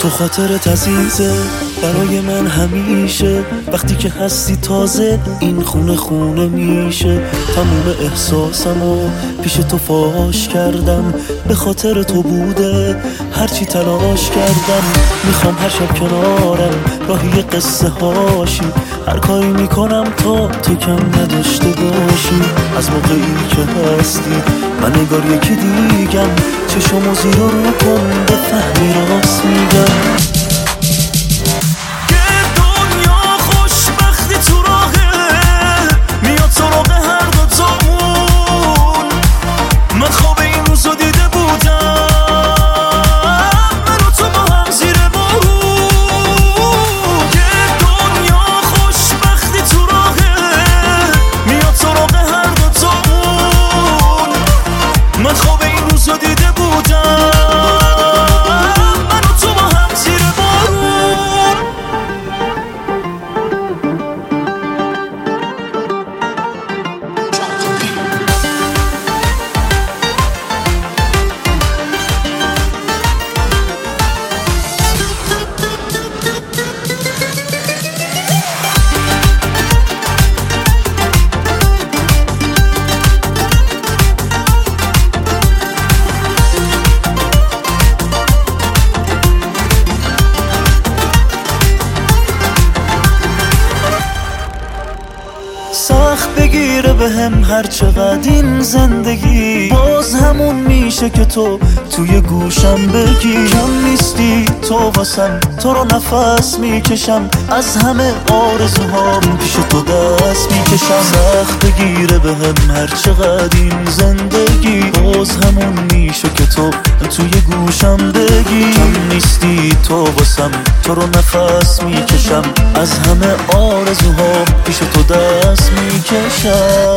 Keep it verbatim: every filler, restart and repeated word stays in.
تو خاطرت عزیزه برای من همیشه، وقتی که هستی تازه این خونه خونه میشه. تموم احساسمو پیش تو فاش کردم، به خاطر تو بوده هرچی تلاش کردم. میخوام هر شب کنارم راهی قصه هاشی، هر کاری میکنم تا تو کم نداشته باشی. از موقعی که هستی من نگار یکی دیگم، چشمو زیر و رو کن بفهمی راست میگم. سخت بگیره به هم هر چقدر این زندگی، باز همون میشه که تو توی گوشم بگی. کم نیستی تو واسم، تو رو نفس میکشم، از همه آرزوهام پیش تو دست میکشم. سخت بگیره به هم هر چقدر این زندگی، باز همون میشه که تو توی گوشم بگی. کم نیستی تو واسم، تو رو نفس میکشم، از همه آرزوهام پیش تو دست میکشم.